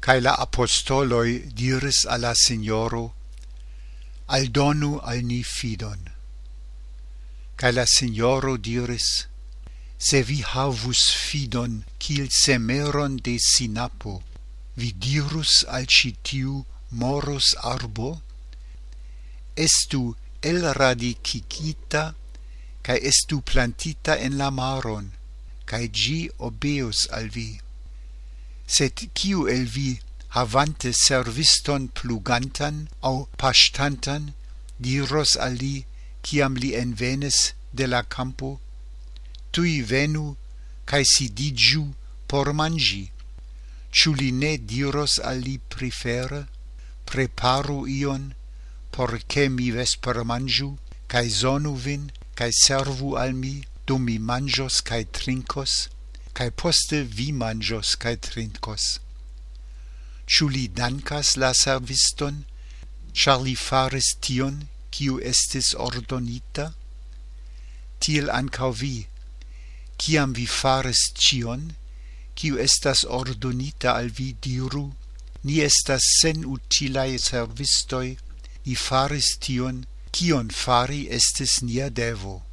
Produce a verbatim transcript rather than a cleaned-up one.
Cae la apostoloi diris alla Signoro, aldonu al ni fidon. Cae la Signoro diris, se vi havus fidon cil semeron de sinapo, vi dirus al citiu moros arbo, estu elradicigita, cae estu plantita en la maron, cae gi obeus al vi. Sed kiu el vi, havante serviston plugantan au pastantan, diros al li, ciam li envenes de la campo, tui venu, cae sidigiu por mangi, ciu li ne diros al li prefere, preparu ion, porce mi vesper mangiu, cae zonu vin, cae servu al mi, dum mi mangios cae trincos, cae poste vi mangios cae trincos. Ciu li dankas la serviston, char li faris tion, ciu estis ordonita? Tiel ancau vi, ciam vi faris cion, ciu estas ordonita al vi diru, ni estas sen utilae servistoi, ni faris tion, cion fari estis nia devo.